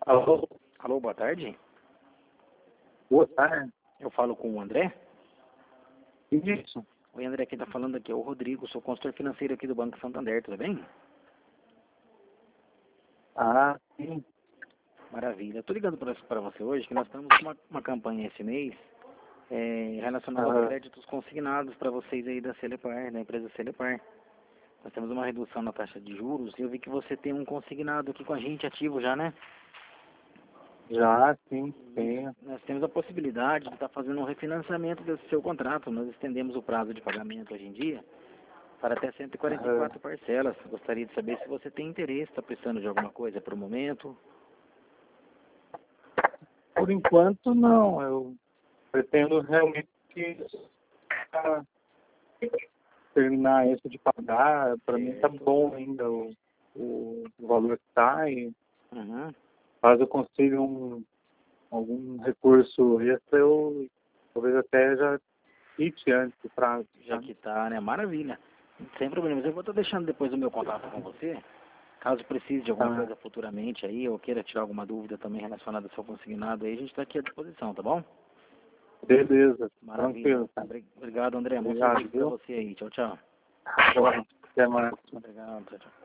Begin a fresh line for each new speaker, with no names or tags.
Alô?
Alô, boa tarde.
Boa tarde.
Eu falo com o André.
Isso.
Oi, André, quem está falando aqui é o Rodrigo, sou consultor financeiro aqui do Banco Santander, tudo bem?
Ah, sim.
Maravilha. Estou ligando para você hoje que nós estamos com uma campanha esse mês relacionada aos créditos consignados para vocês aí da Celepar, da empresa Celepar. Nós temos uma redução na taxa de juros e eu vi que você tem um consignado aqui com a gente ativo já, né?
Já, sim, tenho.
Nós temos a possibilidade de estar fazendo um refinanciamento desse seu contrato. Nós estendemos o prazo de pagamento hoje em dia para até 144 parcelas. Gostaria de saber se você tem interesse, está precisando de alguma coisa para o momento.
Por enquanto, não. Eu pretendo realmente terminar isso de pagar. Para mim tá bom ainda o valor que tá. E caso eu consiga algum recurso extra, eu talvez até já quite antes do prazo.
Já que tá, né? Maravilha. Sem problemas. Eu vou estar deixando depois o meu contato com você. Caso precise de alguma coisa futuramente aí, ou queira tirar alguma dúvida também relacionada ao seu consignado aí, a gente está aqui à disposição, tá bom?
Beleza.
Maravilha.
Tranquilo.
Obrigado, André. Bom
Obrigado,
serviço para você aí. Tchau, tchau.
Até mais.
Obrigado, tchau, tchau.